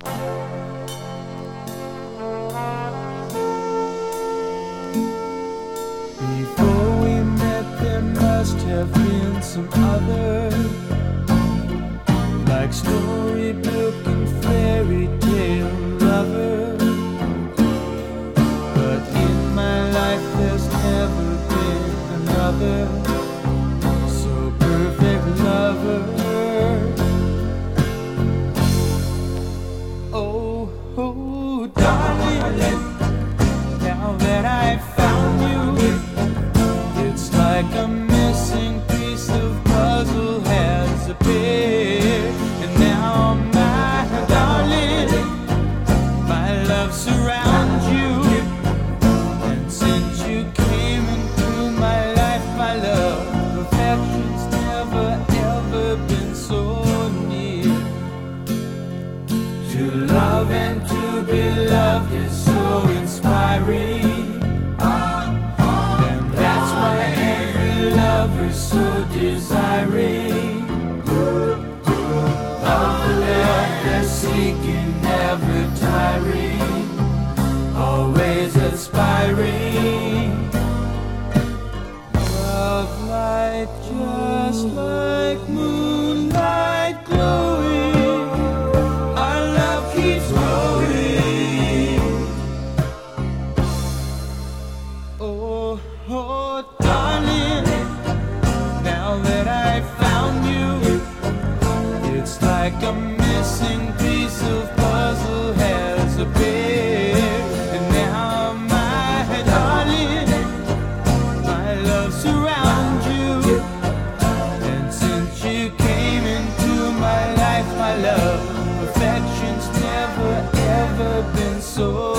Before we met, there must have been some other, like storybook and fairy tale lover. But in my life, there's never been another so perfect lover. Oh, oh, darling, now that I found you, it's like a missing piece of puzzle has appeared. And now, my darling, my love surrounds you. And since you came into my life, my love, perfection's never ever been so near. To love and to be loved is so inspiring. So desiring of the love they're seeking, never tiring, always aspiring. Love light just like moonlight glowing, our love keeps growing. Oh, oh, darling, now that I found you, it's like a missing piece of puzzle has appeared. And now, my darling, my love surrounds you. And since you came into my life, my love, perfection's never ever been so